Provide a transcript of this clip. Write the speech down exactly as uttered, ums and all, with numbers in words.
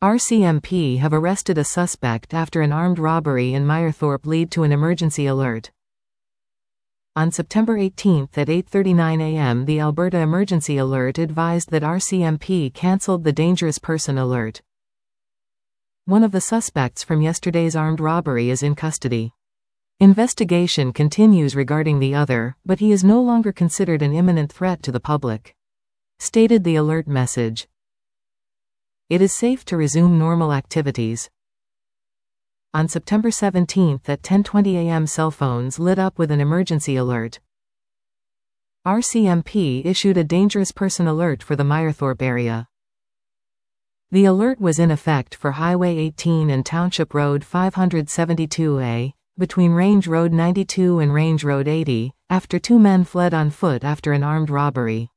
R C M P have arrested a suspect after an armed robbery in Mayerthorpe led to an emergency alert. On September eighteenth at eight thirty-nine a m the Alberta Emergency Alert advised that R C M P cancelled the dangerous person alert. One of the suspects from yesterday's armed robbery is in custody. Investigation continues regarding the other, but he is no longer considered an imminent threat to the public, stated the alert message. It is safe to resume normal activities. On September seventeenth at ten twenty a m cell phones lit up with an emergency alert. R C M P issued a dangerous person alert for the Mayerthorpe area. The alert was in effect for Highway eighteen and Township Road five seventy-two A, between Range Road ninety-two and Range Road eighty, after two men fled on foot after an armed robbery.